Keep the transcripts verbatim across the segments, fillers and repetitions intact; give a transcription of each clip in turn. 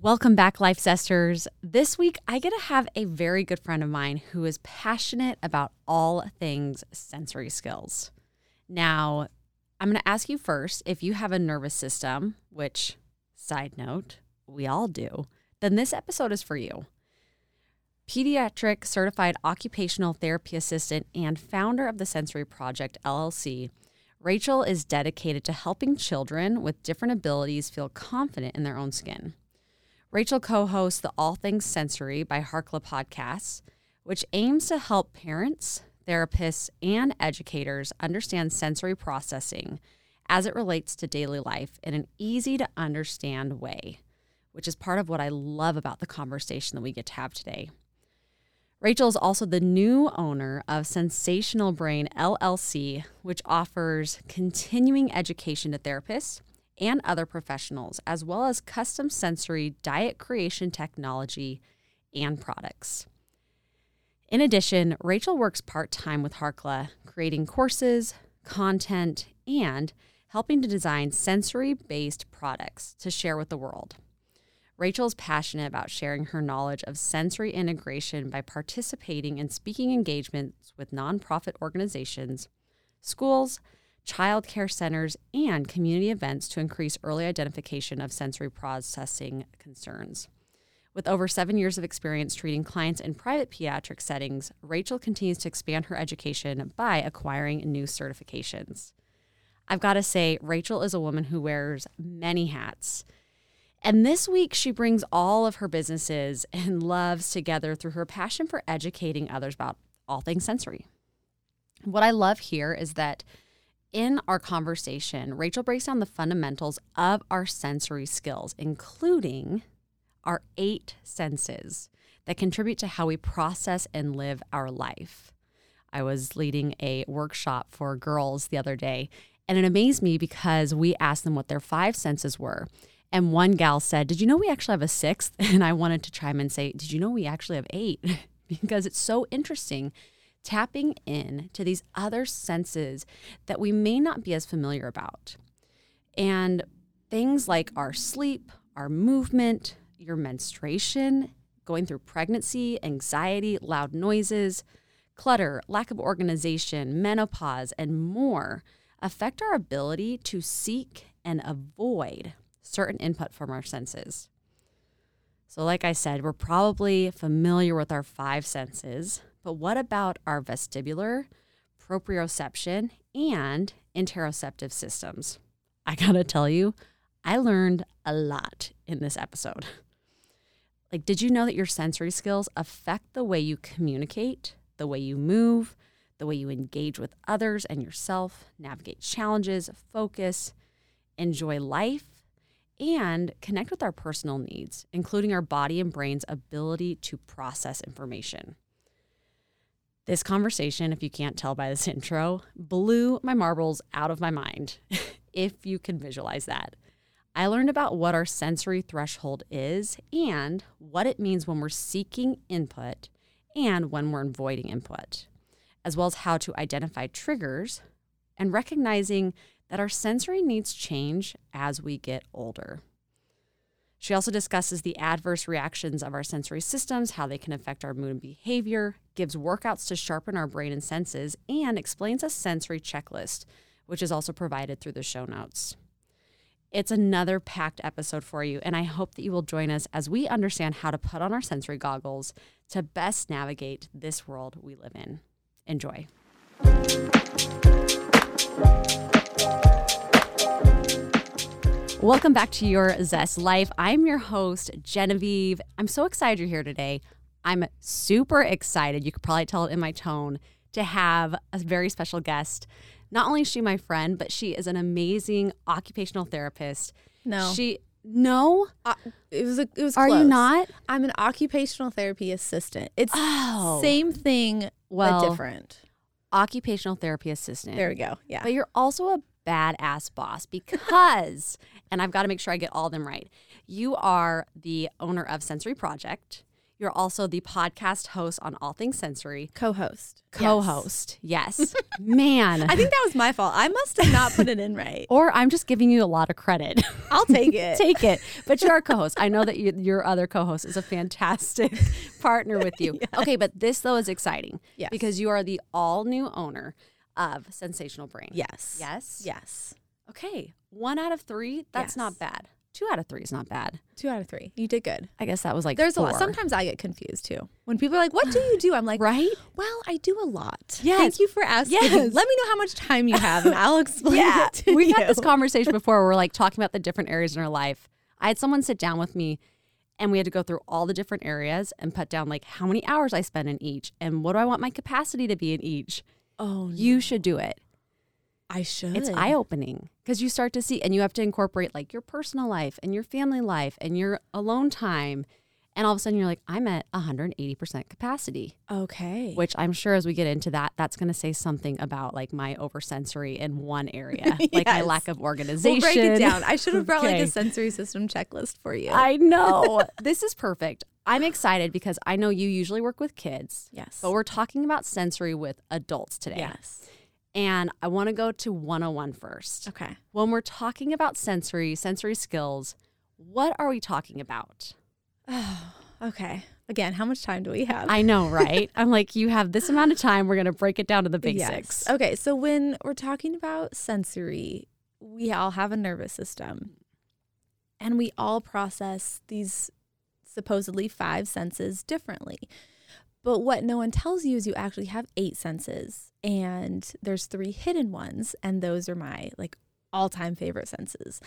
Welcome back, Life Zesters. This week, I get to have a very good friend of mine who is passionate about all things sensory skills. Now, I'm going to ask you first, if you have a nervous system, which, side note, we all do, then this episode is for you. Pediatric certified occupational therapy assistant and founder of the Sensory Project, L L C, Rachel is dedicated to helping children with different abilities feel confident in their own skin. Rachel co-hosts the All Things Sensory by Harkla podcast, which aims to help parents, therapists, and educators understand sensory processing as it relates to daily life in an easy-to-understand way, which is part of what I love about the conversation that we get to have today. Rachel is also the new owner of Sensational Brain, L L C, which offers continuing education to therapists and other professionals, as well as custom sensory diet creation technology and products. In addition, Rachel works part-time with Harkla, creating courses, content, and helping to design sensory-based products to share with the world. Rachel is passionate about sharing her knowledge of sensory integration by participating in speaking engagements with nonprofit organizations, schools, child care centers, and community events to increase early identification of sensory processing concerns. With over seven years of experience treating clients in private pediatric settings, Rachel continues to expand her education by acquiring new certifications. I've got to say, Rachel is a woman who wears many hats. And this week, she brings all of her businesses and loves together through her passion for educating others about all things sensory. What I love here is that in our conversation, Rachel breaks down the fundamentals of our sensory skills, including our eight senses that contribute to how we process and live our life. I was leading a workshop for girls the other day, and it amazed me because we asked them what their five senses were. And one gal said, "Did you know we actually have a sixth?" And I wanted to chime in and say, "Did you know we actually have eight?" Because it's so interesting tapping in to these other senses that we may not be as familiar about. And things like our sleep, our movement, your menstruation, going through pregnancy, anxiety, loud noises, clutter, lack of organization, menopause, and more affect our ability to seek and avoid certain input from our senses. So like I said, we're probably familiar with our five senses, but what about our vestibular, proprioception, and interoceptive systems? I gotta tell you, I learned a lot in this episode. Like, did you know that your sensory skills affect the way you communicate, the way you move, the way you engage with others and yourself, navigate challenges, focus, enjoy life, and connect with our personal needs, including our body and brain's ability to process information? This conversation, if you can't tell by this intro, blew my marbles out of my mind, if you can visualize that. I learned about what our sensory threshold is and what it means when we're seeking input and when we're avoiding input, as well as how to identify triggers and recognizing that our sensory needs change as we get older. She also discusses the adverse reactions of our sensory systems, how they can affect our mood and behavior, gives workouts to sharpen our brain and senses, and explains a sensory checklist, which is also provided through the show notes. It's another packed episode for you, and I hope that you will join us as we understand how to put on our sensory goggles to best navigate this world we live in. Enjoy. Welcome back to Your Zest Life. I'm your host, Genevieve. I'm so excited you're here today. I'm super excited, you could probably tell it in my tone, to have a very special guest. Not only is she my friend, but she is an amazing occupational therapist. No. She, no? Uh, it was a, it was Are close. you not? I'm an occupational therapy assistant. It's Oh. same thing, Well, but different. Occupational therapy assistant. There we go. Yeah. But you're also a badass boss because, and I've got to make sure I get all of them right, you are the owner of Sensory Project. You're also the podcast host on All Things Sensory. Co-host. Co-host. Yes. yes. Man. I think that was my fault. I must have not put it in right. Or I'm just giving you a lot of credit. I'll take it. Take it. But you're a co-host. I know that you, your other co-host is a fantastic partner with you. Yes. Okay, but this, though, is exciting. Yes. Because you are the all-new owner of Sensational Brain. Yes. Yes? Yes. Okay. One out of three? That's yes. not bad. Two out of three is not bad. Two out of three. You did good. I guess that was like There's four. a lot. Sometimes I get confused too. When people are like, what do you do? I'm like, right? Well, I do a lot. Yes. Thank you for asking. Yes. Let me know how much time you have and I'll explain yeah. it to We've you. had this conversation before where we're like talking about the different areas in our life. I had someone sit down with me and we had to go through all the different areas and put down like how many hours I spend in each and what do I want my capacity to be in each. Oh, no. You should do it. I should. It's eye-opening because you start to see, and you have to incorporate like your personal life and your family life and your alone time. And all of a sudden you're like, I'm at one hundred eighty percent capacity. Okay. Which I'm sure as we get into that, that's going to say something about like my oversensory in one area, like yes. my lack of organization. We'll break it down. I should have brought okay. like a sensory system checklist for you. I know. This is perfect. I'm excited because I know you usually work with kids. Yes. But we're talking about sensory with adults today. Yes. And I want to go to one oh one first. Okay. When we're talking about sensory, sensory skills, what are we talking about? Oh, okay. Again, how much time do we have? I know, right? I'm like, you have this amount of time. We're going to break it down to the basics. Yes. Okay. So when we're talking about sensory, we all have a nervous system. And we all process these supposedly five senses differently. But what no one tells you is you actually have eight senses and there's three hidden ones. And those are my like all-time favorite senses.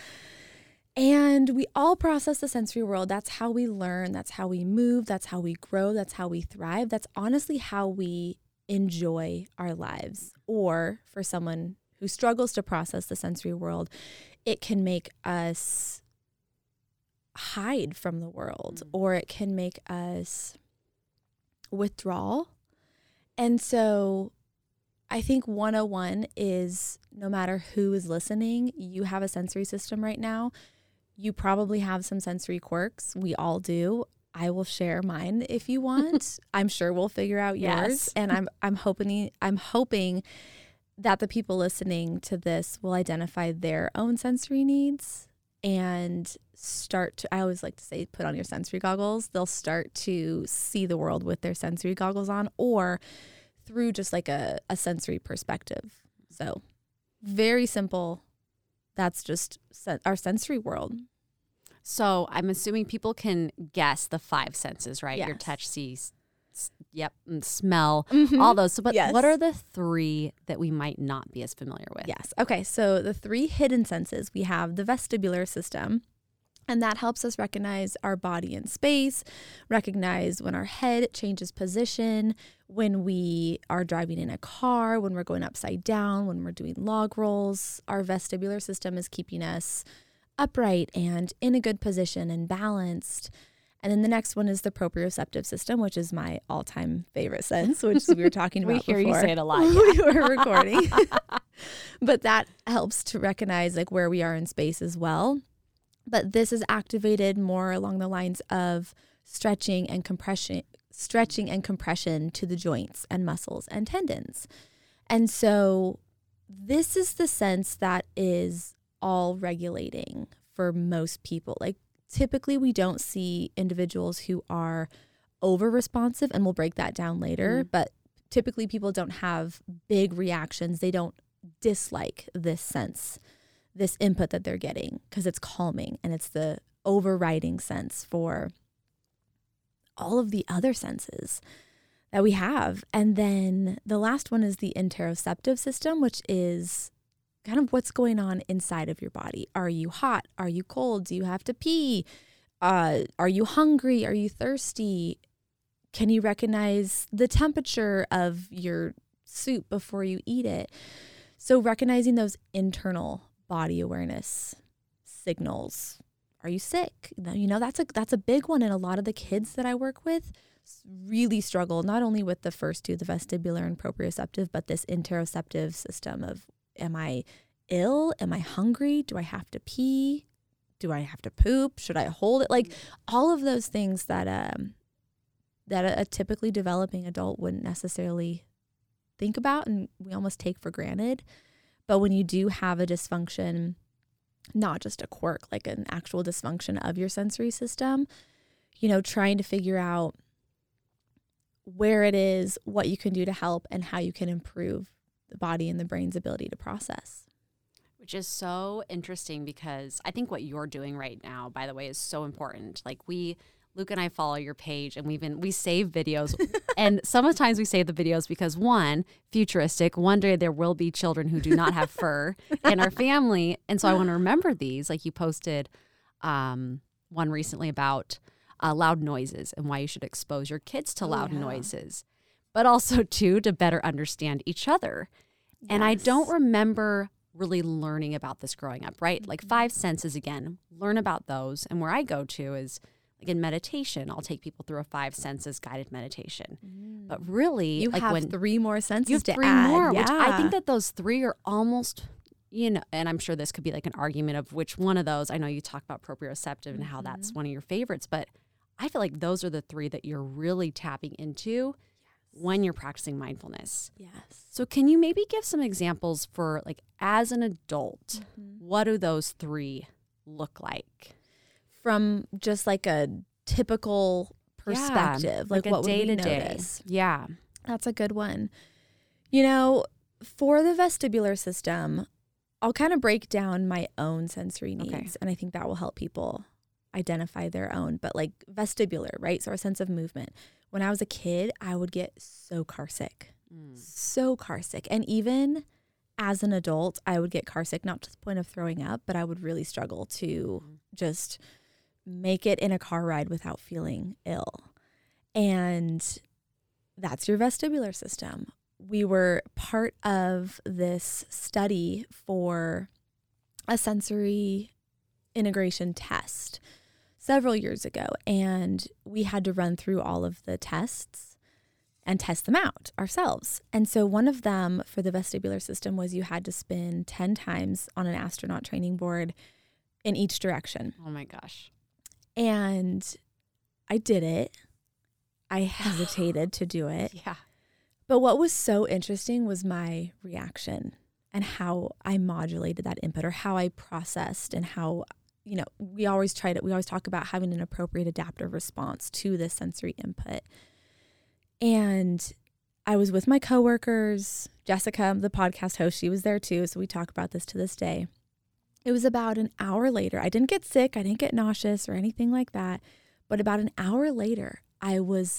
And we all process the sensory world. That's how we learn. That's how we move. That's how we grow. That's how we thrive. That's honestly how we enjoy our lives. Or for someone who struggles to process the sensory world, it can make us hide from the world, mm-hmm. or it can make us withdrawal. And so I think one oh one is no matter who is listening, you have a sensory system right now. You probably have some sensory quirks. We all do. I will share mine if you want. I'm sure we'll figure out yours. Yes. And I'm I'm hoping I'm hoping that the people listening to this will identify their own sensory needs and start to, I always like to say, put on your sensory goggles. They'll start to see the world with their sensory goggles on or through just like a, a sensory perspective. So very simple. That's just sen- our sensory world. So I'm assuming people can guess the five senses, right? Yes. Your touch, see, s- yep, and smell, Mm-hmm. all those. So, but Yes. what are the three that we might not be as familiar with? Yes. Okay. So the three hidden senses, we have the vestibular system, and that helps us recognize our body in space, recognize when our head changes position, when we are driving in a car, when we're going upside down, when we're doing log rolls. Our vestibular system is keeping us upright and in a good position and balanced. And then the next one is the proprioceptive system, which is my all-time favorite sense, which we were talking about we hear before. you say it a lot. we were recording. But that helps to recognize like where we are in space as well. But this is activated more along the lines of stretching and compression, stretching and compression to the joints and muscles and tendons. And so this is the sense that is all regulating for most people. Like typically we don't see individuals who are over responsive, and we'll break that down later, mm. but typically people don't have big reactions. They don't dislike this sense, this input that they're getting, because it's calming and it's the overriding sense for all of the other senses that we have. And then the last one is the interoceptive system, which is kind of what's going on inside of your body. Are you hot? Are you cold? Do you have to pee? Uh, are you hungry? Are you thirsty? Can you recognize the temperature of your soup before you eat it? So recognizing those internal body awareness signals. Are you sick? You know, that's a that's a big one. And a lot of the kids that I work with really struggle not only with the first two, the vestibular and proprioceptive, but this interoceptive system of, am I ill? Am I hungry? Do I have to pee? Do I have to poop? Should I hold it? Like all of those things that um, that a, a typically developing adult wouldn't necessarily think about and we almost take for granted. But when you do have a dysfunction, not just a quirk, like an actual dysfunction of your sensory system, you know, trying to figure out where it is, what you can do to help, and how you can improve the body and the brain's ability to process. Which is so interesting because I think what you're doing right now, by the way, is so important. Like we, Luke and I follow your page and we've been, we save videos and sometimes we save the videos because one, futuristic, one day there will be children who do not have fur in our family. And so I want to remember these. Like you posted um, one recently about uh, loud noises and why you should expose your kids to loud oh, yeah. noises, but also too, to better understand each other. Yes. And I don't remember really learning about this growing up, right? Like five senses, again, learn about those. And where I go to is like in meditation, I'll take people through a five senses guided meditation. Mm. But really, you like have when three more senses you have to three add. more, yeah. which I think that those three are almost, you know, and I'm sure this could be like an argument of which one of those. I know you talk about proprioceptive and mm-hmm. how that's one of your favorites, but I feel like those are the three that you're really tapping into when you're practicing mindfulness. Yes. So can you maybe give some examples for like as an adult, mm-hmm. what do those three look like? From just like a typical perspective, yeah, like, like what day would we to day. notice? Yeah. That's a good one. You know, for the vestibular system, I'll kind of break down my own sensory needs, okay. and I think that will help people identify their own. But like vestibular, right? So our sense of movement. When I was a kid, I would get so car sick, mm. so car sick. And even as an adult, I would get car sick, not to the point of throwing up, but I would really struggle to mm. just make it in a car ride without feeling ill. And that's your vestibular system. We were part of this study for a sensory integration test several years ago, and we had to run through all of the tests and test them out ourselves. And so one of them for the vestibular system was you had to spin ten times on an astronaut training board in each direction. Oh my gosh. And I did it. I hesitated to do it. Yeah. But what was so interesting was my reaction and how I modulated that input, or how I processed, and how, you know, we always try to, we always talk about having an appropriate adaptive response to this sensory input. And I was with my coworkers, Jessica, the podcast host, she was there too. So we talk about this to this day. It was about an hour later. I didn't get sick. I didn't get nauseous or anything like that. But about an hour later, I was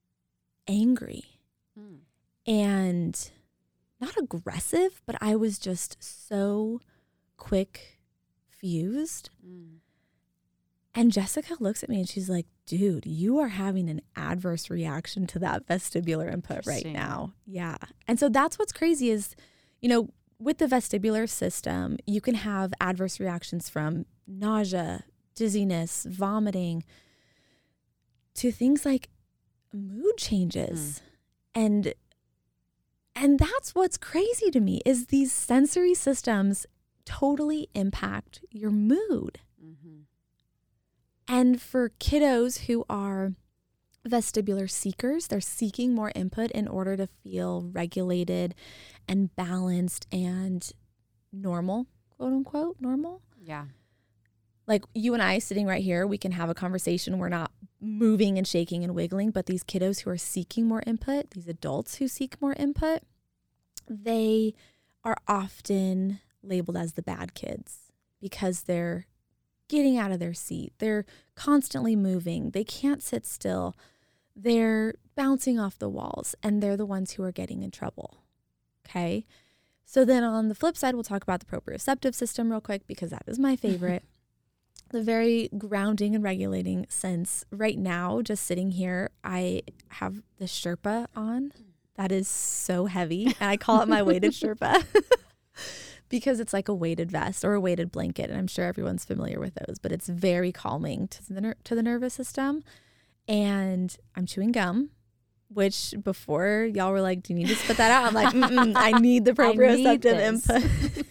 angry mm. and not aggressive, but I was just so quick fused. Mm. And Jessica looks at me and she's like, dude, you are having an adverse reaction to that vestibular input right now. Yeah. And so that's what's crazy is, you know, with the vestibular system, you can have adverse reactions from nausea, dizziness, vomiting, to things like mood changes. Mm. And and that's what's crazy to me is these sensory systems totally impact your mood. Mm-hmm. And for kiddos who are vestibular seekers, they're seeking more input in order to feel regulated and balanced and normal, quote unquote, normal. Yeah. Like you and I sitting right here, we can have a conversation. We're not moving and shaking and wiggling, but these kiddos who are seeking more input, these adults who seek more input, they are often labeled as the bad kids because they're getting out of their seat. They're constantly moving. They can't sit still. They're bouncing off the walls, and they're the ones who are getting in trouble. Okay. So then on the flip side, we'll talk about the proprioceptive system real quick because that is my favorite. The very grounding and regulating sense. Right now, just sitting here, I have the Sherpa on. That is so heavy. And I call it my weighted Sherpa because it's like a weighted vest or a weighted blanket. And I'm sure everyone's familiar with those, but it's very calming to the ner- to the nervous system. And I'm chewing gum, which before y'all were like, do you need to spit that out? I'm like, Mm-mm, I need the proprioceptive input.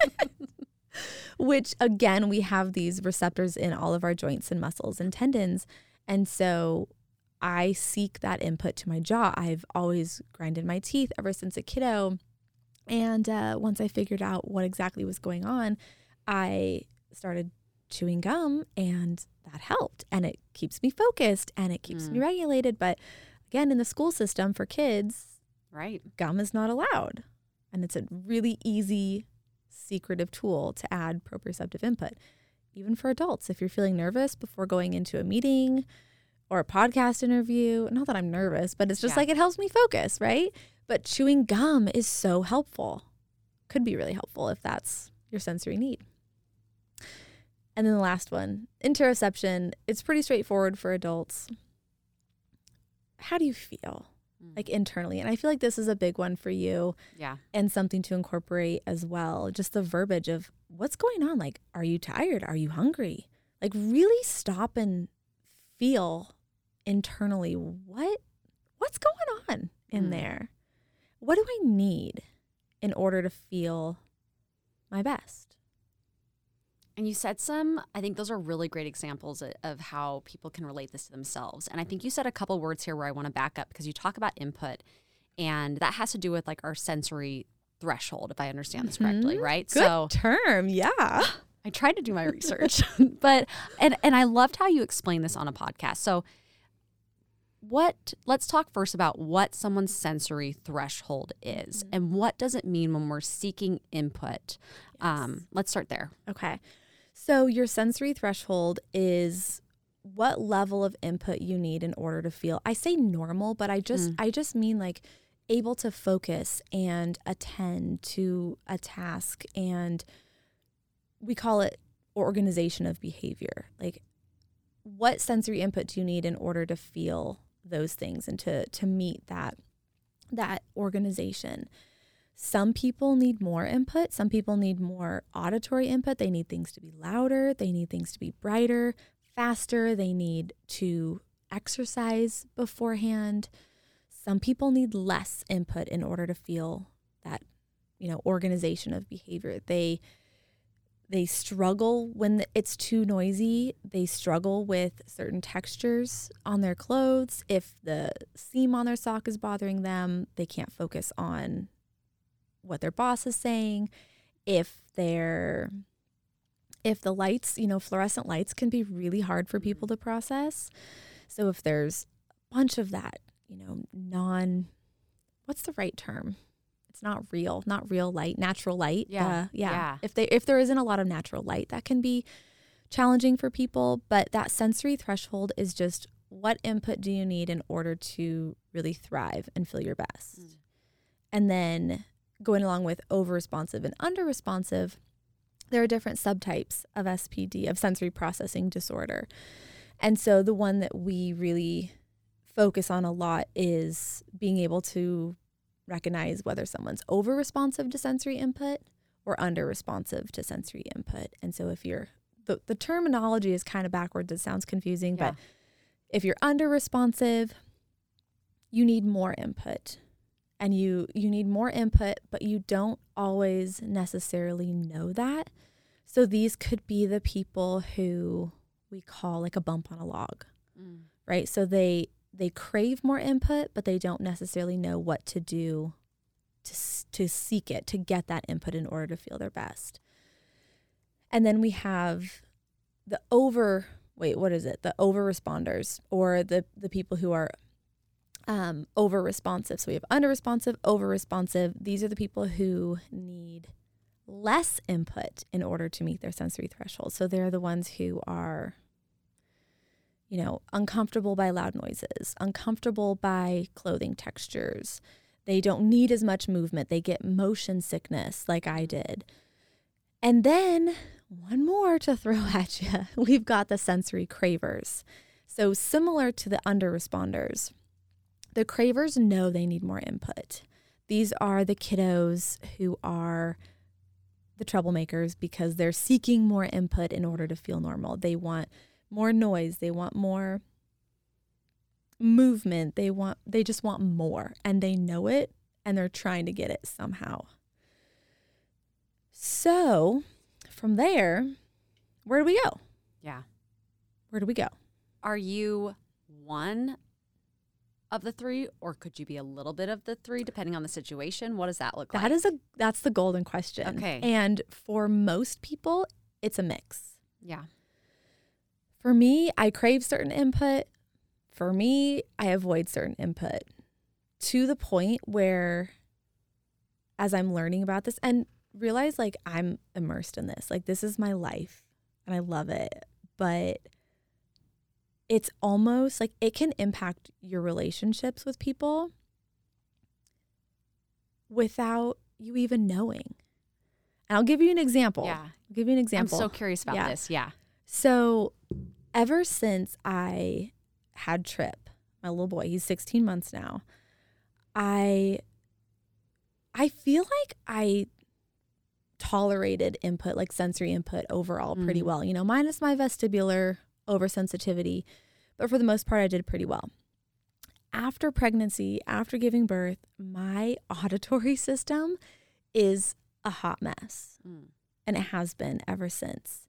Which, again, we have these receptors in all of our joints and muscles and tendons. And so I seek that input to my jaw. I've always grinded my teeth ever since a kiddo. And uh, once I figured out what exactly was going on, I started chewing gum, and that helped. And it keeps me focused and it keeps mm. me regulated. But again, in the school system for kids, right, gum is not allowed. And it's a really easy, secretive tool to add proprioceptive input. Even for adults, if you're feeling nervous before going into a meeting or a podcast interview, not that I'm nervous, but it's just yeah. like it helps me focus, right? But chewing gum is so helpful. Could be really helpful if that's your sensory need. And then the last one, interoception. It's pretty straightforward for adults. How do you feel? Mm. Like internally? And I feel like this is a big one for you. Yeah. And something to incorporate as well. Just the verbiage of what's going on? Like, are you tired? Are you hungry? Like really stop and feel internally what what's going on in mm. there? What do I need in order to feel my best? And you said some, I think those are really great examples of how people can relate this to themselves. And I think you said a couple words here where I want to back up because you talk about input, and that has to do with like our sensory threshold, if I understand this correctly, mm-hmm. right? Good so term, yeah. I tried to do my research, but, and, and I loved how you explained this on a podcast. So what, let's talk first about what someone's sensory threshold is mm-hmm. and what does it mean when we're seeking input. Yes. Um, let's start there. Okay. So your sensory threshold is what level of input you need in order to feel, I say normal, but I just, mm. I just mean like able to focus and attend to a task, and we call it organization of behavior. Like what sensory input do you need in order to feel those things and to, to meet that, that organization? Some people need more input. Some people need more auditory input. They need things to be louder. They need things to be brighter, faster. They need to exercise beforehand. Some people need less input in order to feel that, you know, organization of behavior. They they struggle when it's too noisy. They struggle with certain textures on their clothes. If the seam on their sock is bothering them, they can't focus on what their boss is saying. If they're, if the lights, you know, fluorescent lights can be really hard for people to process. So if there's a bunch of that, you know, non, what's the right term? It's not real, not real light, natural light. Yeah. Uh, yeah. yeah. If they, if there isn't a lot of natural light, that can be challenging for people. But that sensory threshold is just what input do you need in order to really thrive and feel your best? Mm. And then going along with over-responsive and under-responsive, there are different subtypes of S P D, of sensory processing disorder. And so the one that we really focus on a lot is being able to recognize whether someone's over-responsive to sensory input or under-responsive to sensory input. And so if you're, the, the terminology is kind of backwards, it sounds confusing, yeah. but if you're under-responsive, you need more input. And you, you need more input, but you don't always necessarily know that. So these could be the people who we call like a bump on a log, mm. right? So they they crave more input, but they don't necessarily know what to do to to seek it, to get that input in order to feel their best. And then we have the over, wait, what is it? The over responders, or the, the people who are Um, over responsive. So we have under responsive, over responsive. These are the people who need less input in order to meet their sensory threshold. So they're the ones who are, you know, uncomfortable by loud noises, uncomfortable by clothing textures. They don't need as much movement. They get motion sickness like I did. And then one more to throw at you. We've got the sensory cravers. So similar to the under responders, the cravers know they need more input. These are the kiddos who are the troublemakers because they're seeking more input in order to feel normal. They want more noise. They want more movement. They want, they just want more, and they know it, and they're trying to get it somehow. So from there, where do we go? Yeah. Where do we go? Are you one of the three, or could you be a little bit of the three depending on the situation? What does that look like? That is a that's the golden question. Okay. And for most people, it's a mix. Yeah. For me, I crave certain input. For me, I avoid certain input to the point where as I'm learning about this and realize like I'm immersed in this, like this is my life and I love it, but it's almost like it can impact your relationships with people without you even knowing. And I'll give you an example. Yeah. I'll give you an example. I'm so curious about Yeah. this. Yeah. So ever since I had Trip, my little boy, he's sixteen months now, I I feel like I tolerated input, like sensory input overall pretty Mm. well, you know, minus my vestibular oversensitivity. But for the most part, I did pretty well. After pregnancy, after giving birth, my auditory system is a hot mess. Mm. And it has been ever since.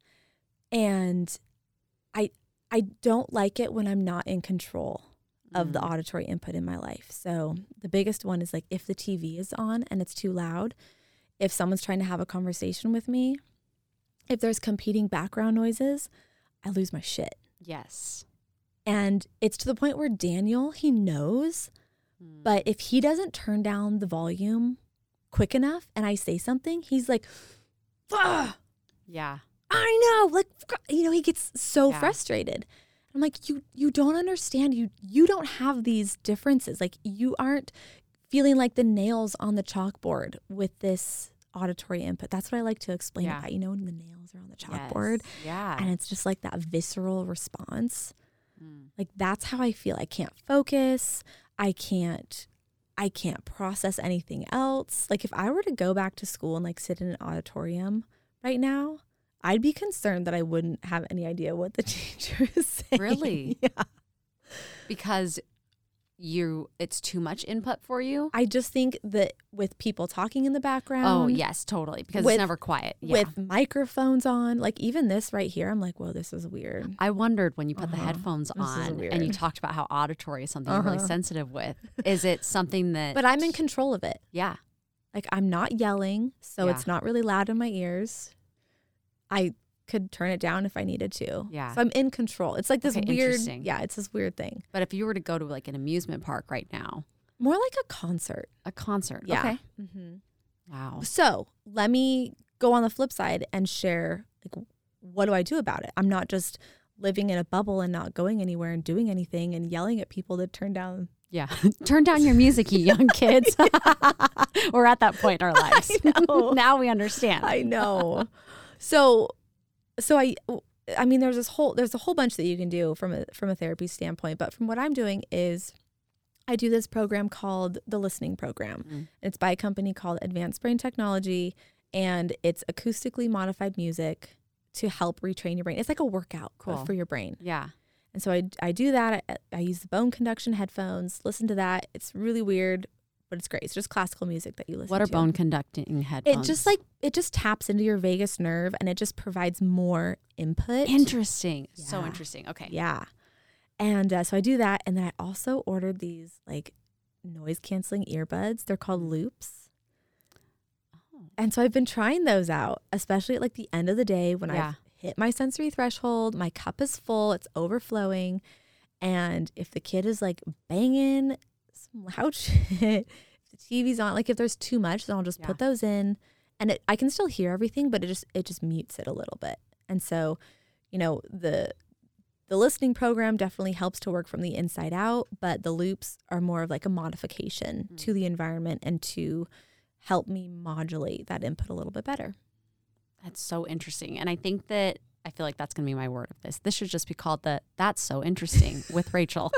And I I don't like it when I'm not in control of the Mm. auditory input in my life. So the biggest one is like if the T V is on and it's too loud, if someone's trying to have a conversation with me, if there's competing background noises, I lose my shit. Yes. And it's to the point where Daniel, he knows, Mm. but if he doesn't turn down the volume quick enough and I say something, he's like, "Ugh, Yeah. I know," like, you know, he gets so Yeah. frustrated. I'm like, you you don't understand. You you don't have these differences. Like you aren't feeling like the nails on the chalkboard with this auditory input. That's what I like to explain Yeah. about, you know, when the nails are on the chalkboard. Yes. Yeah. And it's just like that visceral response. Mm. Like that's how I feel. I can't focus. I can't I can't process anything else. Like if I were to go back to school and like sit in an auditorium right now, I'd be concerned that I wouldn't have any idea what the teacher is saying. Really? Yeah. Because you, it's too much input for you. I just think that with people talking in the background. Oh, yes, totally. Because with- it's never quiet. Yeah. With microphones on, like even this right here, I'm like, whoa, this is weird. I wondered when you put the Uh-huh. headphones This is on and you weird. talked about how auditory is something you're really Uh-huh. sensitive with. Is it something that. But I'm in control of it. Yeah. Like I'm not yelling, so Yeah. it's not really loud in my ears. I could turn it down if I needed to. Yeah. So I'm in control. It's like this Okay, weird, interesting. yeah, it's this weird thing. But if you were to go to like an amusement park right now, More like a concert. a concert. Yeah. Okay. Mm-hmm. Wow. So let me go on the flip side and share, like, what do I do about it? I'm not just living in a bubble and not going anywhere and doing anything and yelling at people to turn down. Yeah. Turn down your music, you young kids. We're at that point in our lives. I know. Now we understand. I know. So, so I, I mean, there's this whole, there's a whole bunch that you can do from a, from a therapy standpoint, but from what I'm doing is I do this program called the Listening Program. Mm. It's by a company called Advanced Brain Technology, and it's acoustically modified music to help retrain your brain. It's like a workout Cool. for your brain. Yeah. And so I, I do that. I, I use the bone conduction headphones, listen to that. It's really weird, but it's great. It's just classical music that you listen to. What are bone conducting It headphones? just like, it just taps into your vagus nerve and it just provides more input. Interesting. So Yeah. interesting. Okay. Yeah. And uh, so I do that. And then I also ordered these like noise canceling earbuds. They're called Loops. Oh. And so I've been trying those out, especially at like the end of the day when Yeah. I've hit my sensory threshold, my cup is full, it's overflowing. And if the kid is like banging some loud shit, if the T V's on, like if there's too much, then I'll just Yeah. put those in and it, I can still hear everything, but it just, it just mutes it a little bit. And so, you know, the, the listening program definitely helps to work from the inside out, but the loops are more of like a modification Mm. to the environment and to help me modulate that input a little bit better. That's so interesting. And I think that I feel like that's going to be my word of this. This should just be called the That's So Interesting with Rachel.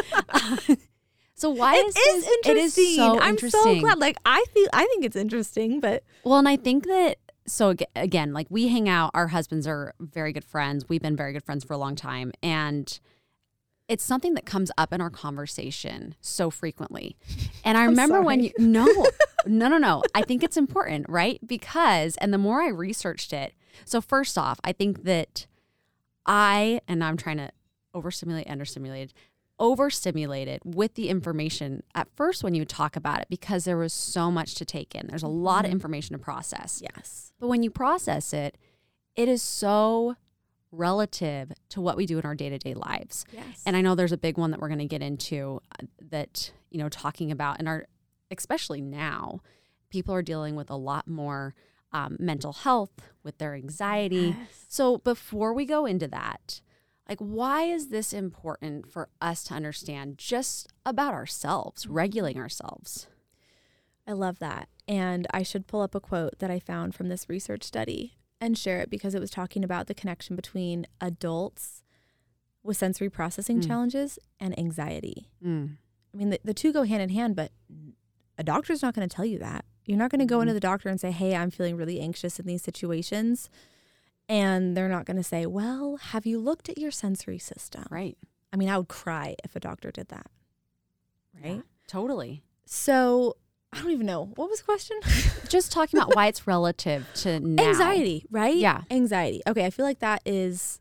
So why It is is this, interesting. It is so I'm interesting. so glad. Like I feel, I think it's interesting, but Well, and I think that, so ag- again, like we hang out, our husbands are very good friends. We've been very good friends for a long time. And it's something that comes up in our conversation so frequently. And I I'm remember when sorry. you, no, no, no, no. I think it's important, right? Because, and the more I researched it, so first off, I think that I, and I'm trying to overstimulate, understimulated, overstimulated with the information at first when you talk about it because there was so much to take in. There's a lot Mm-hmm. of information to process. Yes. But when you process it, it is so relative to what we do in our day-to-day lives. Yes. And I know there's a big one that we're going to get into uh, that, you know, talking about in our, especially now, people are dealing with a lot more um, mental health with their anxiety. Yes. So before we go into that, like, why is this important for us to understand just about ourselves, regulating ourselves? I love that. And I should pull up a quote that I found from this research study and share it because it was talking about the connection between adults with sensory processing Mm. challenges and anxiety. Mm. I mean, the, the two go hand in hand, but a doctor's not going to tell you that. You're not going to go Mhm. into the doctor and say, hey, I'm feeling really anxious in these situations. And they're not going to say, well, have you looked at your sensory system? Right. I mean, I would cry if a doctor did that. Right? Yeah, totally. So I don't even know. What was the question? Just talking about why it's relative to now. Anxiety, right? Yeah. Anxiety. Okay, I feel like that is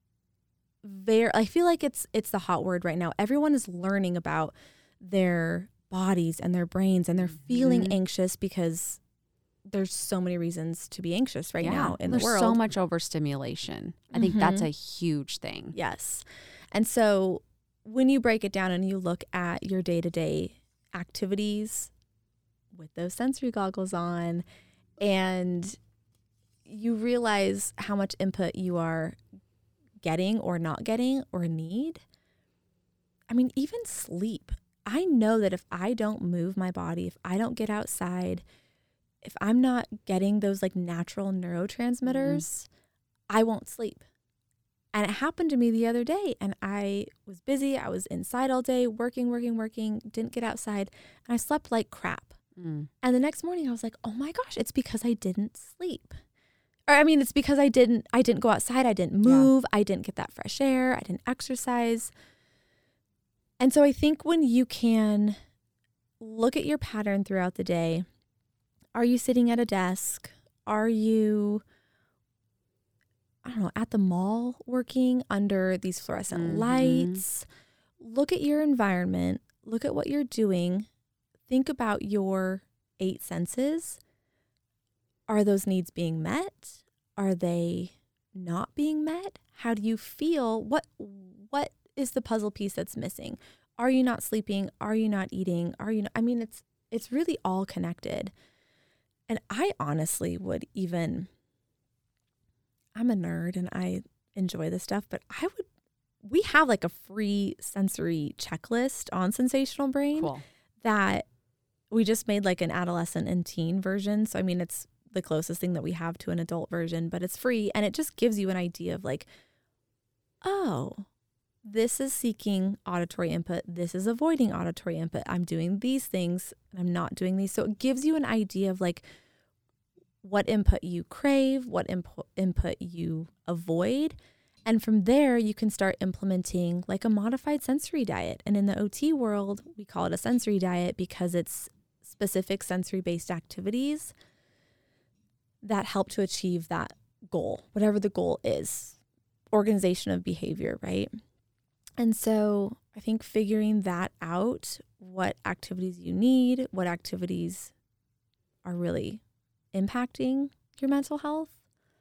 very I feel like it's it's the hot word right now. Everyone is learning about their bodies and their brains and they're feeling Mhm. anxious because there's so many reasons to be anxious right Yeah. now in There's the world. so much overstimulation. I think that's Mhm. a huge thing. Yes. And so when you break it down and you look at your day-to-day activities with those sensory goggles on and you realize how much input you are getting or not getting or need. I mean, even sleep. I know that if I don't move my body, if I don't get outside, if I'm not getting those like natural neurotransmitters, I won't sleep. And it happened to me the other day and I was busy. I was inside all day, working, working, working, didn't get outside, and I slept like crap. Mm. And the next morning I was like, oh my gosh, it's because I didn't sleep. Or I mean, it's because I didn't I didn't go outside, I didn't move, I didn't get that fresh air, I didn't exercise. And so I think when you can look at your pattern throughout the day, are you sitting at a desk? Are you, I don't know, at the mall working under these fluorescent Mhm. lights? Look at your environment. Look at what you're doing. Think about your eight senses. Are those needs being met? Are they not being met? How do you feel? What what is the puzzle piece that's missing? Are you not sleeping? Are you not eating? Are you not, I mean, it's it's really all connected. And I honestly would even, I'm a nerd and I enjoy this stuff, but I would, we have like a free sensory checklist on Sensational Brain Cool. that we just made like an adolescent and teen version. So, I mean, it's the closest thing that we have to an adult version, but it's free. And it just gives you an idea of like, oh, this is seeking auditory input. This is avoiding auditory input. I'm doing these things and I'm not doing these. So it gives you an idea of like what input you crave, what input input you avoid. And from there, you can start implementing like a modified sensory diet. And in the O T world, we call it a sensory diet because it's specific sensory-based activities that help to achieve that goal, whatever the goal is, organization of behavior, right? And so I think figuring that out, what activities you need, what activities are really impacting your mental health,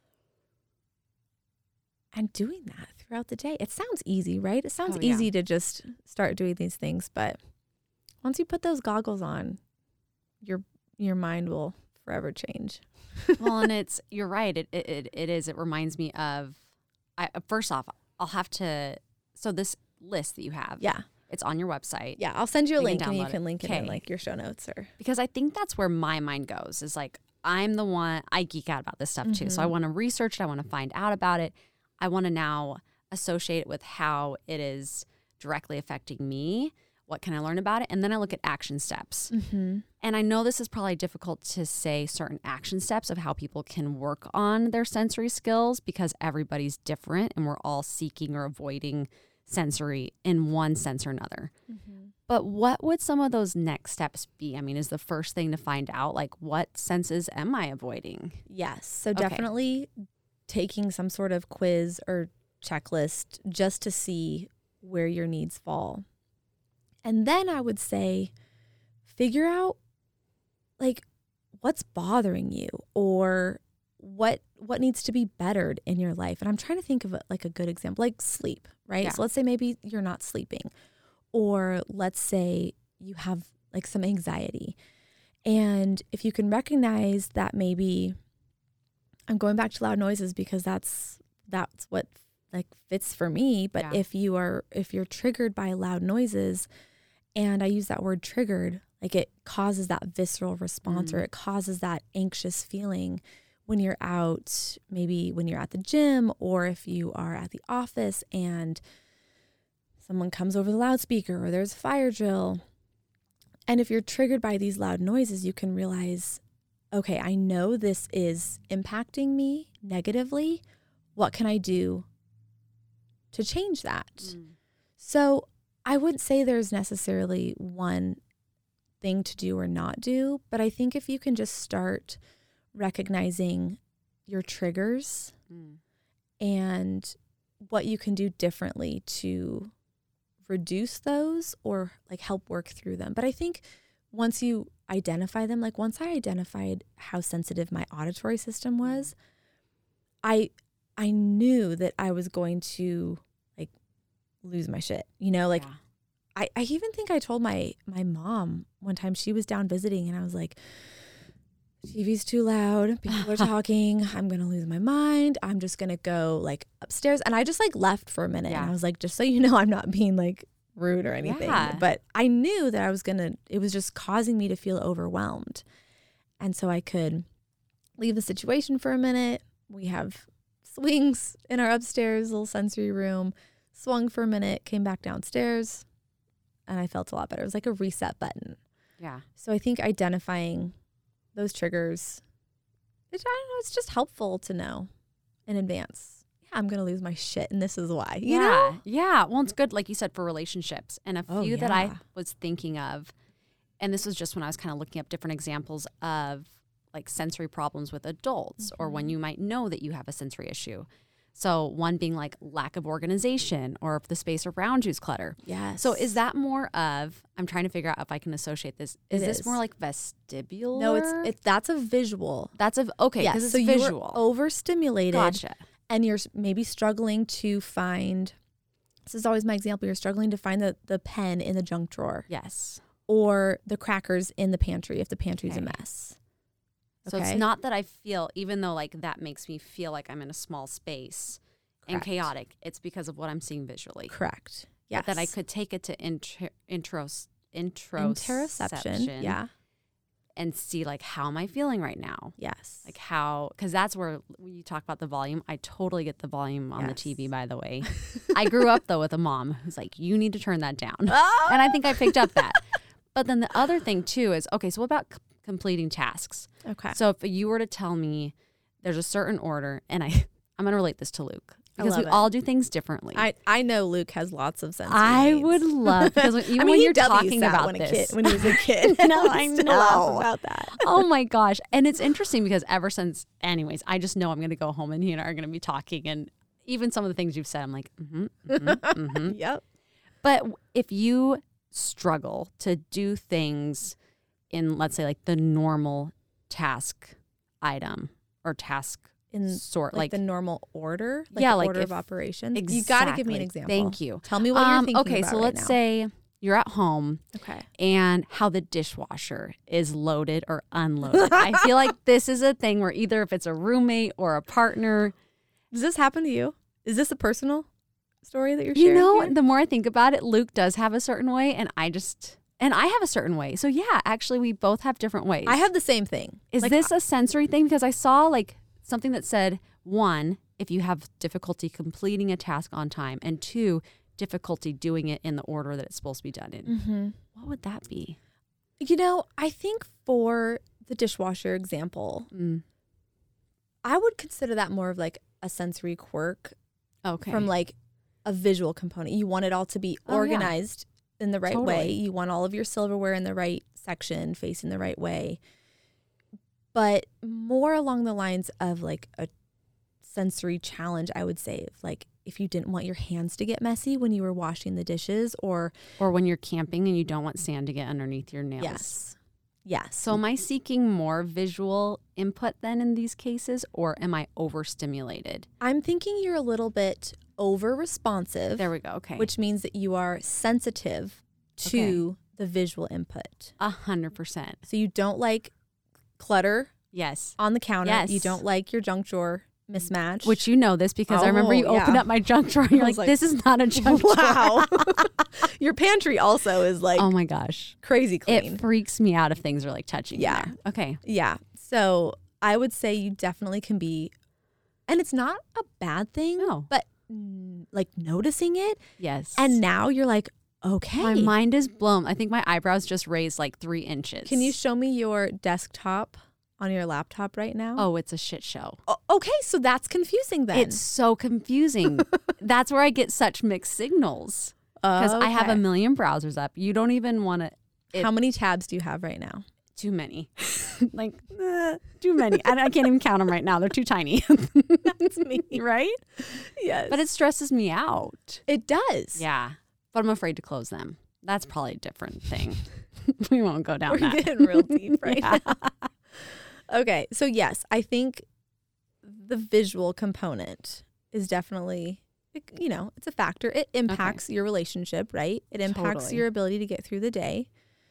and doing that throughout the day. It sounds easy, right? It sounds Oh, yeah. easy to just start doing these things, but once you put those goggles on, your your mind will forever change. Well, and it's, you're right. It, it, it, it is. It reminds me of, I, first off, I'll have to, so this list that you have, Yeah. it's on your website. Yeah, I'll send you a You can link and you download can it. link it in Okay. like your show notes or Because I think that's where my mind goes is like, I'm the one, I geek out about this stuff too. So I Mhm. want to research it. I want to find out about it. I want to now associate it with how it is directly affecting me. What can I learn about it? And then I look at action steps. mm-hmm. And I know this is probably difficult to say certain action steps of how people can work on their sensory skills because everybody's different and we're all seeking or avoiding sensory in one sense or another. Mm-hmm. But what would some of those next steps be? I mean, is the first thing to find out, like, what senses am I avoiding? Yes. So Okay. definitely taking some sort of quiz or checklist just to see where your needs fall. And then I would say, figure out like what's bothering you or what what needs to be bettered in your life. And I'm trying to think of a, like a good example, like sleep, right? Yeah. So let's say maybe you're not sleeping, or let's say you have like some anxiety. And if you can recognize that maybe I'm going back to loud noises because that's that's what like fits for me. But Yeah. if you are if you're triggered by loud noises, and I use that word triggered, like it causes that visceral response, Mm. or it causes that anxious feeling when you're out, maybe when you're at the gym, or if you are at the office and someone comes over the loudspeaker, or there's a fire drill. And if you're triggered by these loud noises, you can realize, okay, I know this is impacting me negatively. What can I do to change that? Mm. So I wouldn't say there's necessarily one thing to do or not do, but I think if you can just start recognizing your triggers Mm. and what you can do differently to reduce those or like help work through them. But I think once you identify them, like once I identified how sensitive my auditory system was, I I knew that I was going to like lose my shit. You know, like Yeah. I, I even think I told my my mom one time, she was down visiting, and I was like, T V's too loud. People are talking. I'm going to lose my mind. I'm just going to go like upstairs. And I just like left for a minute. Yeah. And I was like, just so you know, I'm not being like rude or anything. Yeah. But I knew that I was going to, it was just causing me to feel overwhelmed. And so I could leave the situation for a minute. We have swings in our upstairs little sensory room, swung for a minute, came back downstairs, and I felt a lot better. It was like a reset button. Yeah. So I think identifying those triggers, it, I don't know, it's just helpful to know in advance. Yeah, I'm going to lose my shit, and this is why. You yeah. know? Yeah. Well, it's good, like you said, for relationships. And a few Oh, that I yeah. was thinking of, and this was just when I was kind of looking up different examples of like sensory problems with adults, or when you might know that you have a sensory issue. So one being like lack of organization, or if the space around you is clutter. Yes. So is that more of, I'm trying to figure out if I can associate this. Is It this is. more like vestibular? No, it's it's that's a visual. That's a, okay, Yes. because it's So you visual. were overstimulated, Gotcha. and you're s- maybe struggling to find. This is always my example. You're struggling to find the the pen in the junk drawer, Yes. or the crackers in the pantry if the pantry's a Okay. mess. So Okay? it's not that I feel, even though like that makes me feel like I'm in a small space and Correct. chaotic, it's because of what I'm seeing visually. Correct. Yes. But that I could take it to intro, intros, interoception. interoception Yeah. and see like, how am I feeling right now? Yes. Like how, because that's where when you talk about the volume, I totally get the volume on the Yes. T V, by the way. I grew up though with a mom who's like, you need to turn that down. Oh! And I think I picked up that. But then the other thing too is, okay, so what about c- completing tasks? Okay. So if you were to tell me there's a certain order, and I, I'm going to relate this to Luke I because we love it. all do things differently. I, I know Luke has lots of sensory I needs. would love, because when- even I mean, when he you're W talking sat about when a this, kid, when he was a kid. No, I used to know. laugh about that. oh my gosh. And it's interesting because ever since, anyways, I just know I'm going to go home and he and I are going to be talking. And even some of the things you've said, I'm like, mm-hmm, mm-hmm, mm-hmm. Yep. But if you struggle to do things in, let's say, like the normal task item or task In sort, like, like, the normal order, like Yeah, the like order if- of operations. You got to give me an Exactly. example. Thank you. Tell me what you're Um, thinking okay, about so right let's now. say you're at home Okay. and how the dishwasher is loaded or unloaded. I feel like this is a thing where either if it's a roommate or a partner, Does this happen to you? Is this a personal story that you're you sharing? know, here? the more I think about it, Luke does have a certain way and I just, and I have a certain way. So yeah, actually we both have different ways. I have the same thing. Is Like, this a sensory thing? Because I saw like something that said, one, if you have difficulty completing a task on time, and two, difficulty doing it in the order that it's supposed to be done in. Mhm. What would that be? You know, I think for the dishwasher example, Mm. I would consider that more of like a sensory quirk Okay. from like a visual component. You want it all to be Oh, yeah. organized in the right way. Totally. You want all of your silverware in the right section, facing the right way. But more along the lines of like a sensory challenge, I would say, of like if you didn't want your hands to get messy when you were washing the dishes, or Or when you're camping and you don't want sand to get underneath your nails. yes. Yes. So am I seeking more visual input then in these cases, or am I overstimulated? I'm thinking you're a little bit over responsive. There we go. Okay. Which means that you are sensitive to Okay. the visual input. A hundred percent. So you don't like clutter Yes. on the counter. Yes. You don't like your junk drawer mismatched. Which you know this because I remember Oh, you opened yeah. up my junk drawer and you're I like, was like, this is not a junk wow. drawer. Your pantry also is like Oh my gosh. crazy clean. It freaks me out if things are like touching. Yeah. in there. Okay. Yeah. So I would say you definitely can be, and it's not a bad thing, No. but mm, like noticing it. Yes. And now you're like, okay. my mind is blown. I think my eyebrows just raised like three inches. Can you show me your desktop on your laptop right now? Oh, it's a shit show. O- okay. So that's confusing then. It's so confusing. That's where I get such mixed signals because I have a Okay. million browsers up. You don't even want to. it- How many tabs do you have right now? Too many. like, uh, too many. I, I can't even count them right now. They're too tiny. That's me. Right? Yes. But it stresses me out. It does. Yeah. But I'm afraid to close them. That's probably a different thing. We won't go down We're that. getting real deep right Yeah. now. Okay. So, yes, I think the visual component is definitely, you know, it's a factor. It impacts your relationship, right? It impacts Totally. your ability to get through the day.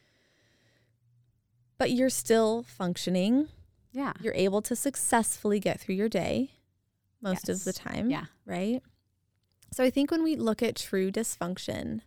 But you're still functioning. Yeah. You're able to successfully get through your day most of Yes. the time. Yeah. Right? So I think when we look at true dysfunction,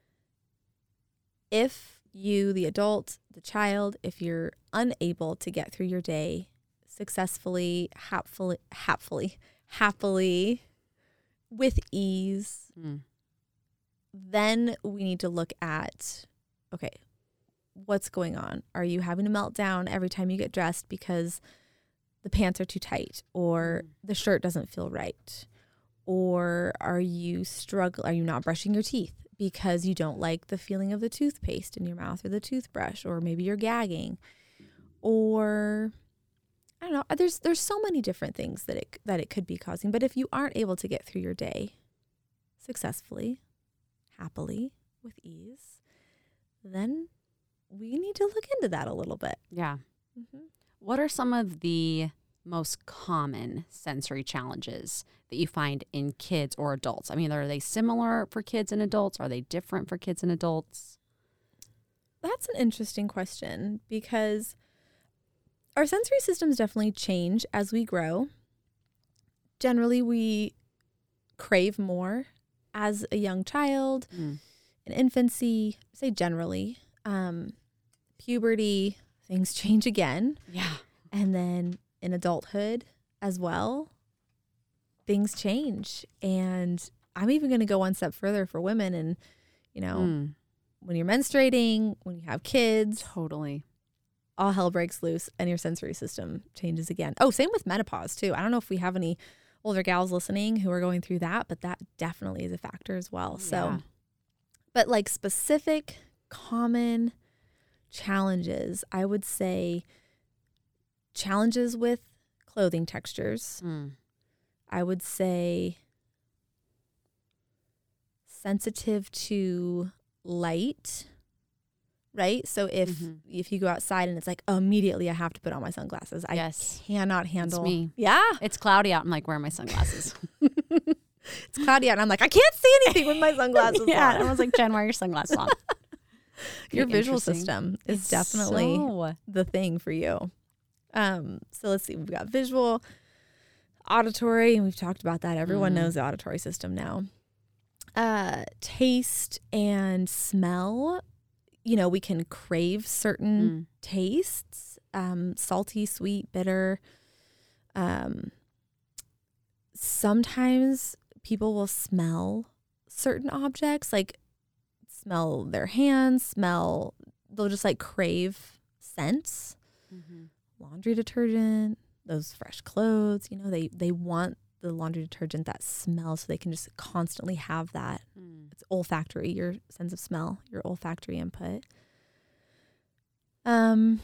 if you, the adult, the child, if you're unable to get through your day successfully, happily, happily, happily, with ease, Mm. then we need to look at, okay, what's going on? Are you having a meltdown every time you get dressed because the pants are too tight or Mm. the shirt doesn't feel right? Or are you struggle? Are you not brushing your teeth because you don't like the feeling of the toothpaste in your mouth or the toothbrush, or maybe you're gagging, or I don't know. There's there's so many different things that it that it could be causing. But if you aren't able to get through your day successfully, happily, with ease, then we need to look into that a little bit. Yeah. Mm-hmm. What are some of the most common sensory challenges that you find in kids or adults? I mean, are they similar for kids and adults? Are they different for kids and adults? That's an interesting question because our sensory systems definitely change as we grow. Generally, we crave more as a young child, Mm. in infancy, say generally, um, puberty, things change again. Yeah. And then in adulthood as well, things change. And I'm even going to go one step further for women. And, you know, Mm. when you're menstruating, when you have kids, Totally. all hell breaks loose and your sensory system changes again. Oh, same with menopause too. I don't know if we have any older gals listening who are going through that, but that definitely is a factor as well. So, Yeah. but like specific common challenges, I would say challenges with clothing textures. Mm. I would say sensitive to light, right? So if Mhm. if you go outside and it's like, oh, immediately I have to put on my sunglasses. Yes. I cannot handle. me. Yeah. It's cloudy out. I'm like, where are my sunglasses? It's cloudy out and I'm like, I can't see anything with my sunglasses yeah. on. And I was like, Jen, why are your sunglasses on? Your Okay, visual interesting. system is It's definitely so- the thing for you. Um, so let's see, we've got visual, auditory, and we've talked about that. Everyone Mm. knows the auditory system now. Uh, taste and smell. You know, we can crave certain Mm. tastes, um, salty, sweet, bitter. Um, sometimes people will smell certain objects, like smell their hands, smell, they'll just like crave scents. Mhm. Laundry detergent, those fresh clothes, you know, they, they want the laundry detergent that smells so they can just constantly have that. Mm. It's olfactory, your sense of smell, your olfactory input. Um,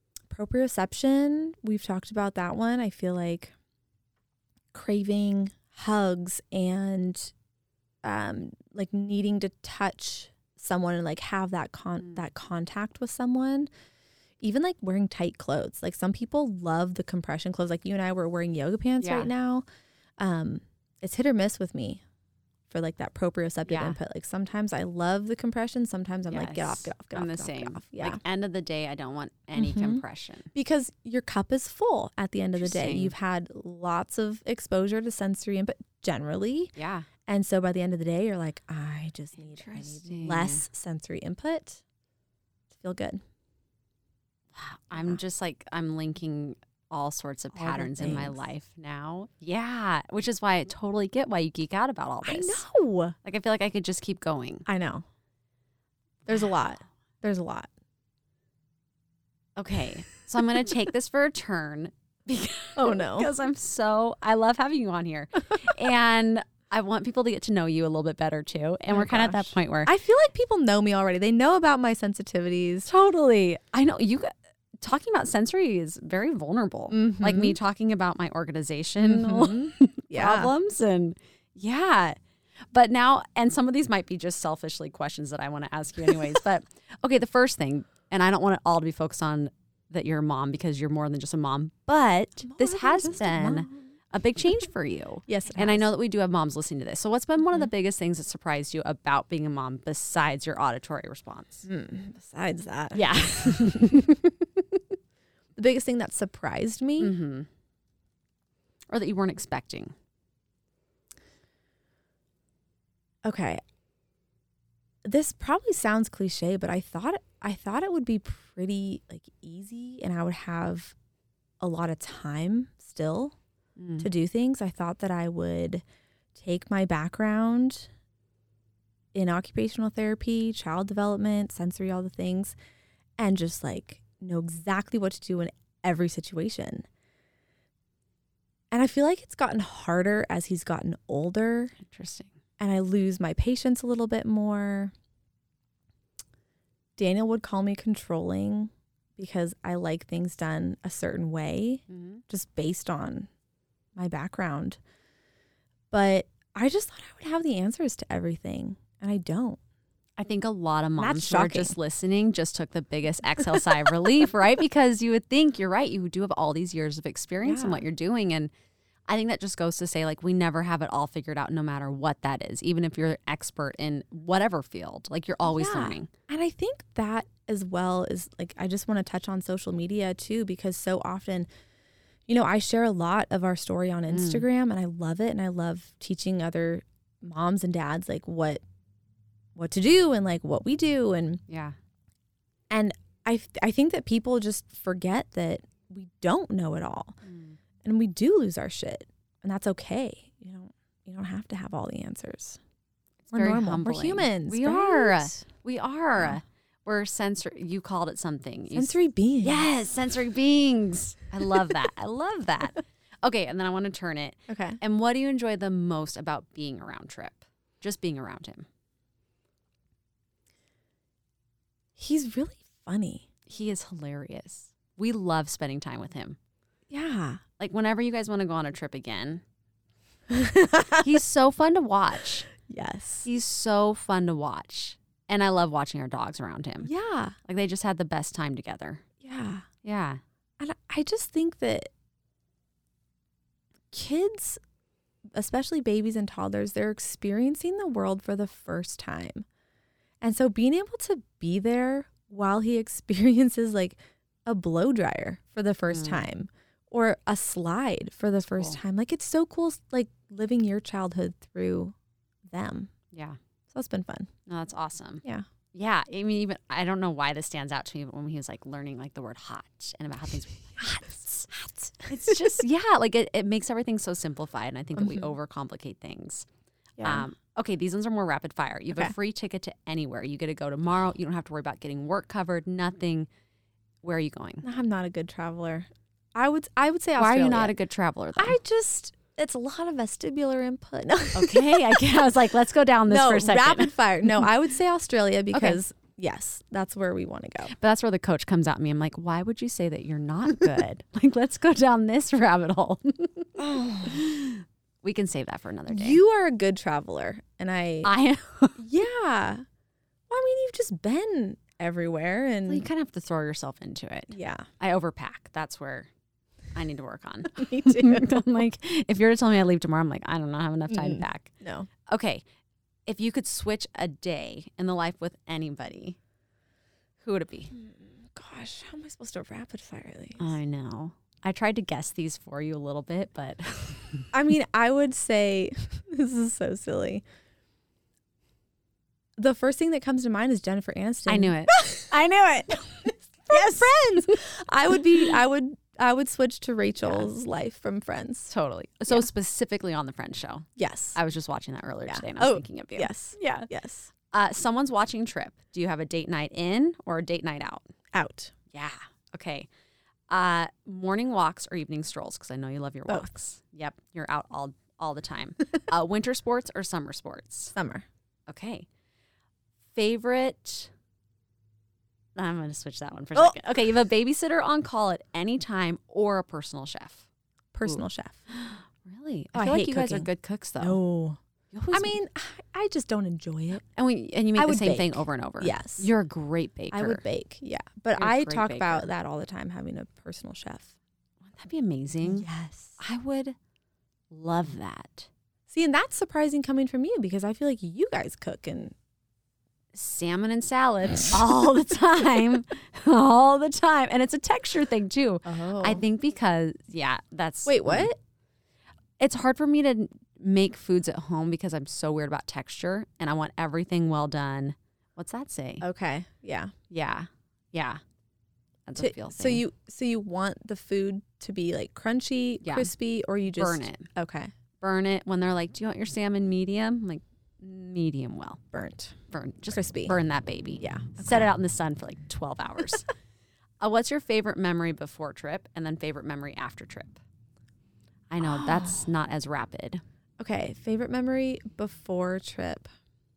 proprioception, we've talked about that one. I feel like craving hugs and um, like needing to touch someone and like have that con- Mm. that contact with someone. Even like wearing tight clothes. Like some people love the compression clothes. Like you and I were wearing yoga pants Yeah. right now. Um, it's hit or miss with me for like that proprioceptive Yeah. input. Like sometimes I love the compression. Sometimes I'm like, get off, Yes. get off, get I'm off, the get same. off, get off. Yeah. Like end of the day, I don't want any Mhm. compression. Because your cup is full at the end of the day. Interesting. You've had lots of exposure to sensory input generally. Yeah. And so by the end of the day, you're like, I just need, I need Interesting. less sensory input to feel good. I'm Yeah. just like, I'm linking all sorts of All the patterns in my things. life now. Yeah. Which is why I totally get why you geek out about all I this. know. Like, I feel like I could just keep going. I know. There's a lot. There's a lot. Okay. So I'm going to take this for a turn. Because, Oh, no. Because I'm so, I love having you on here. And I want people to get to know you a little bit better too. And Oh, we're kind of at that gosh. point where. I feel like people know me already. They know about my sensitivities. Totally. I know you got- talking about sensory is very vulnerable. Like Mhm. me talking about my organizational Mhm. Yeah. problems and yeah. But now, and some of these might be just selfishly questions that I want to ask you anyways. But okay, the first thing, and I don't want it all to be focused on that you're a mom because you're more than just a mom, but this More than has just a been mom. a big change for you. Yes, it And I has. know that we do have moms listening to this. So what's been one of the Mhm. biggest things that surprised you about being a mom besides your auditory response? Mm, besides that, Yeah. the biggest thing that surprised me, Mm-hmm. Or that you weren't expecting. okay, this probably sounds cliche, but I thought I thought it would be pretty like easy, and I would have a lot of time still Mm. to do things. I thought that I would take my background in occupational therapy, child development, sensory, all the things, and just like know exactly what to do in every situation. And I feel like it's gotten harder as he's gotten older, Interesting. and I lose my patience a little bit more. Daniel would call me controlling because I like things done a certain way, Mm-hmm. just based on my background. But I just thought I would have the answers to everything, and I don't. I think a lot of That's moms who are shocking. just listening just took the biggest exhale sigh of relief, right? Because you would think, you're right, you do have all these years of experience in Yeah. what you're doing. And I think that just goes to say, like, we never have it all figured out no matter what that is. Even if you're an expert in whatever field, like you're always Yeah. learning. And I think that as well is like, I just want to touch on social media too, because so often, you know, I share a lot of our story on Mm. Instagram, and I love it. And I love teaching other moms and dads like what, what to do and like what we do. And, Yeah. and I, I think that people just forget that we don't know it all, and we do lose our shit, and that's okay. You don't, you don't have to have all the answers. It's We're very normal. humbling. We're humans. We right? are. We are. Yeah. We're sensory. You called it something. You s- Sensory beings. Yes, sensory beings. I love that. I love that. Okay, and then I want to turn it. Okay. And what do you enjoy the most about being around Trip? Just being around him. He's really funny. He is hilarious. We love spending time with him. Yeah. Like whenever you guys want to go on a trip again, he's so fun to watch. Yes. He's so fun to watch. And I love watching our dogs around him. Yeah. Like they just had the best time together. Yeah. Yeah. And I just think that kids, especially babies and toddlers, they're experiencing the world for the first time. And so being able to be there while he experiences like a blow dryer for the first Mm. time or a slide for the first Cool. time, like it's so cool, like living your childhood through them. Yeah. So it's been fun. No, that's awesome. Yeah. Yeah. I mean, even I don't know why this stands out to me, but when he was like learning like the word hot and about how things were hot, hot. It's just, yeah, like it, it makes everything so simplified. And I think that we Mhm. overcomplicate things. Yeah. Um, okay, these ones are more rapid fire. You have Okay. a free ticket to anywhere. You get to go tomorrow. You don't have to worry about getting work covered, nothing. Where are you going? I'm not a good traveler. I would I would say Why Australia. are you not a good traveler though? I just it's a lot of vestibular input. No. okay, I, guess, I was like, let's go down this no, for a second. rapid fire. No, I would say Australia because yes, that's where we want to go. But that's where the coach comes at me. I'm like, why would you say that you're not good? Like, let's go down this rabbit hole. We can save that for another day. You are a good traveler. And I, I yeah. Well, I mean, you've just been everywhere and well, you kind of have to throw yourself into it. yeah. I overpack. That's where I need to work on. Me too. I'm like, if you're to tell me I leave tomorrow, I'm like, I don't know, I have enough time Mm. to pack. No. Okay. If you could switch a day in the life with anybody, who would it be? Gosh, how am I supposed to rapid fire these? I know. I tried to guess these for you a little bit, but I mean, I would say, this is so silly. The first thing that comes to mind is Jennifer Aniston. I knew it. I knew it. Yes, Friends. I would be. I would. I would switch to Rachel's life from Friends. Totally. So Yeah. specifically on the Friends show. Yes. I was just watching that earlier Yeah. today and I was Oh, thinking of you. Yes. Yeah. Yes. Uh, someone's watching Trip. Do you have a date night in or a date night out? Out. Yeah. Okay. Uh, morning walks or evening strolls? Because I know you love your Both. walks. Yep. You're out all all the time. uh, winter sports or summer sports? Summer. Okay. Favorite. I'm going to switch that one for a Oh. second. Okay. You have a babysitter on call at any time or a personal chef? Personal chef. Really? Oh, I I feel like hate you guys are cooking. good cooks, though. No. You always- I mean, I just don't enjoy it. and we and you make I the would same bake. thing over and over. Yes. You're a great baker. I would bake. Yeah. But You're a I great talk baker. about that all the time, having a personal chef. Wouldn't that be amazing? Yes. I would love that. See, and that's surprising coming from you because I feel like you guys cook and Salmon and salad all the time. all the time. And it's a texture thing too. oh. I think because, yeah, that's. Wait, what? It's hard for me to make foods at home because I'm so weird about texture and I want everything well done. What's that say? Okay. Yeah. Yeah. Yeah. That's To- a feel thing. so you so you want the food to be like crunchy, Yeah. crispy, or you just burn it. Okay. Burn it when they're like, do you want your salmon medium? I'm like, medium well. Burnt. Burn. Just Crispy. burn that baby. Yeah. Set it Okay. out in the sun for like twelve hours. uh, what's your favorite memory before trip and then favorite memory after trip? I know that's not as rapid. Okay. Favorite memory before trip.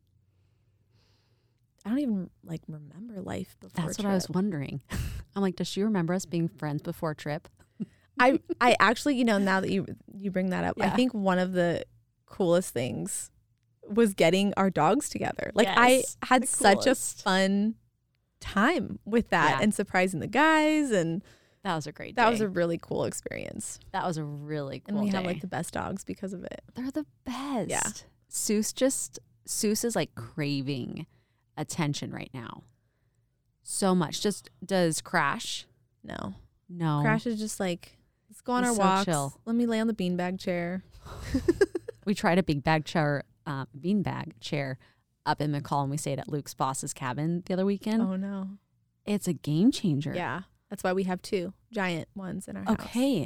I don't even like remember life before That's trip. what I was wondering. I'm like, does she remember us being friends before trip? I I actually, you know, now that you you bring that up, I Yeah. think one of the coolest things was getting our dogs together. Like Yes, I had the such a coolest. fun time with that Yeah. and surprising the guys, and That was a great that day. was a really cool experience. that was a really cool And we day. have like the best dogs because of it. They're the best. Yeah. Seuss just Seuss is like craving attention right now. So much. Just does Crash? No. No. Crash is just like, let's go on He's our so walks. chill. Let me lay on the beanbag chair. We tried a big bag chair, uh, beanbag chair up in McCall, and we stayed at Luke's boss's cabin the other weekend. Oh no. It's a game changer. Yeah. That's why we have two giant ones in our house. Okay.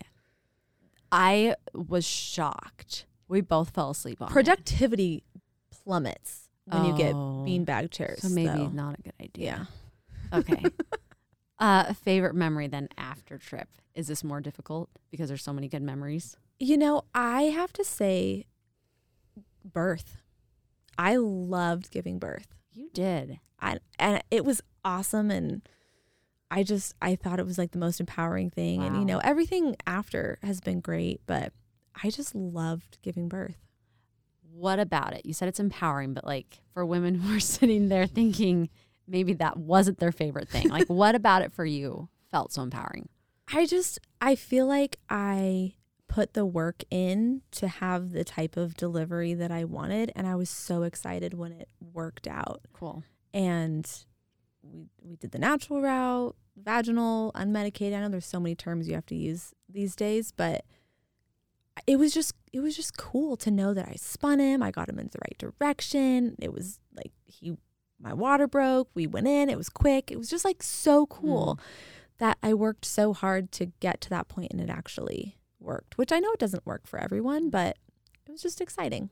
I was shocked. We both fell asleep on it. Productivity plummets when you get Oh. beanbag chairs. So maybe though. not a good idea. Yeah. Okay. uh, favorite memory then after trip. Is this more difficult because there's so many good memories? You know, I have to say birth. I loved giving birth. You did. I, and it was awesome. And I just, I thought it was like the most empowering thing. And, you Wow. know, everything after has been great, but I just loved giving birth. What about it? You said it's empowering, but like for women who are sitting there thinking maybe that wasn't their favorite thing, like what about it for you felt so empowering? I just, I feel like I put the work in to have the type of delivery that I wanted. And I was so excited when it worked out. Cool. And we we did the natural route, vaginal, unmedicated. I know there's so many terms you have to use these days, but it was just it was just cool to know that I spun him. I got him in the right direction. It was like he my water broke. We went in. It was quick. It was just like so cool that I worked so hard to get to that point and it actually worked, which I know it doesn't work for everyone, but it was just exciting.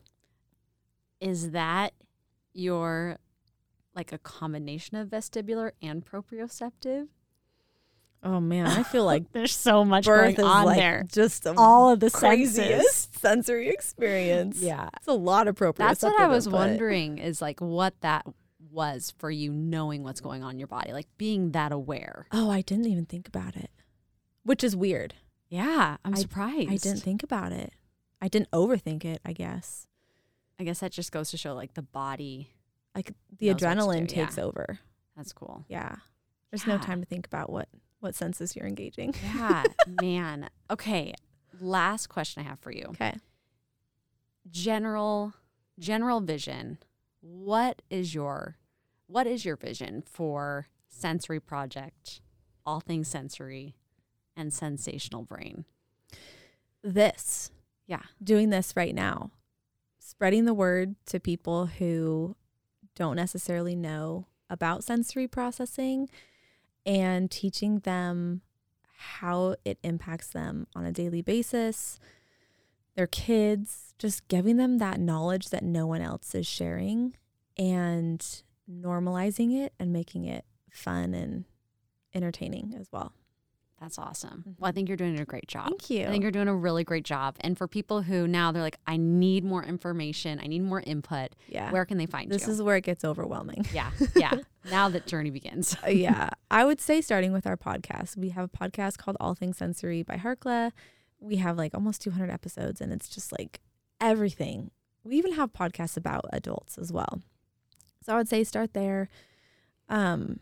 Is that your like a combination of vestibular and proprioceptive? Oh man, I feel like There's so much birth going is on like there. just a All of the craziest sensory experience. Yeah. It's a lot of proprioceptive That's what I was input. wondering is like what that was for you knowing what's going on in your body, like being that aware. Oh, I didn't even think about it, which is weird. Yeah, I'm surprised. I didn't think about it. I didn't overthink it, I guess. I guess that just goes to show like the body. Like the knows what to adrenaline do, takes yeah. over. That's cool. Yeah. There's Yeah. no time to think about what, what senses you're engaging. Yeah, man. Okay. Last question I have for you. Okay. General, general vision. What is your, what is your vision for Sensory Project, All Things Sensory, and Sensational Brain? This. Yeah. Doing this right now. Spreading the word to people who don't necessarily know about sensory processing and teaching them how it impacts them on a daily basis, their kids, just giving them that knowledge that no one else is sharing and normalizing it and making it fun and entertaining as well. That's awesome. Well, I think you're doing a great job. Thank you. I think you're doing a really great job. And for people who now they're like, I need more information, I need more input. Yeah. Where can they find This you? is where it gets overwhelming. Yeah. Yeah. Now that journey begins. Yeah. I would say starting with our podcast. We have a podcast called All Things Sensory by Harkla. We have like almost two hundred episodes and it's just like everything. We even have podcasts about adults as well. So I would say start there. Um,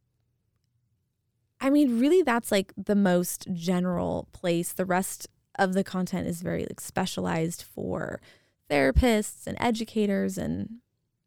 I mean, really, that's like the most general place. The rest of the content is very like specialized for therapists and educators, and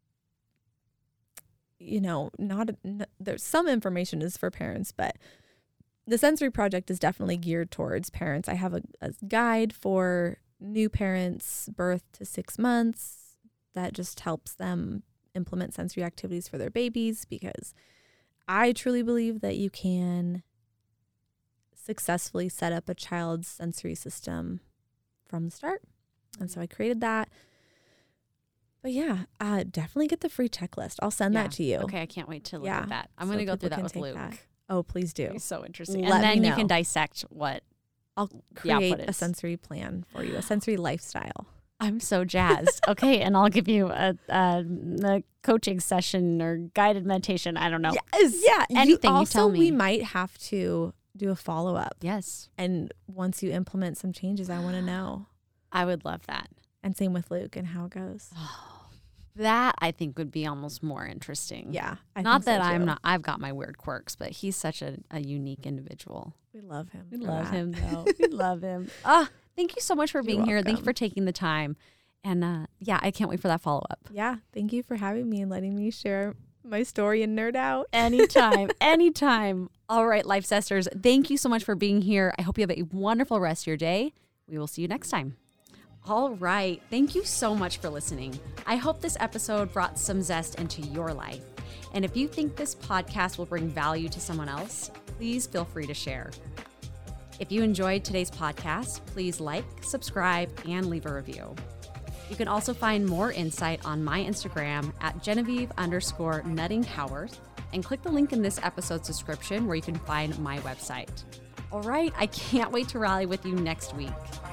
you know, not n- there's some information is for parents, but the Sensory Project is definitely geared towards parents. I have a, a guide for new parents, birth to six months, that just helps them implement sensory activities for their babies, because I truly believe that you can successfully set up a child's sensory system from the start. And so I created that. But yeah, uh, definitely get the free checklist. I'll send Yeah. that to you. Okay, I can't wait to look Yeah. at that. I'm So going to go through people that can with take Luke. that. Oh, please do. It's so interesting. Let and then me you know. can dissect what I'll the output create a is. sensory plan for you, a sensory lifestyle. I'm so jazzed. Okay, and I'll give you a, a, a coaching session or guided meditation. I don't know. Yes. Yeah. Anything, You, you also, tell me. we might have to do a follow up. Yes, And once you implement some changes, I want to know. I would love that. And same with Luke and how it goes. That I think would be almost more interesting. Yeah. I Not think that so I'm too. not. I've got my weird quirks, but he's such a, a unique individual. We love him. We for love that. him though. We love him. Ah, thank you so much for being You're here. Thank you welcome. for taking the time. And uh, yeah, I can't wait for that follow up. Yeah. Thank you for having me and letting me share my story and nerd out. Anytime, anytime. All right, Life Sisters, thank you so much for being here. I hope you have a wonderful rest of your day. We will see you next time. All right. Thank you so much for listening. I hope this episode brought some zest into your life. And if you think this podcast will bring value to someone else, please feel free to share. If you enjoyed today's podcast, please like, subscribe, and leave a review. You can also find more insight on my Instagram at Genevieve underscore Nutting Howarth, and click the link in this episode's description where you can find my website. All right, I can't wait to rally with you next week.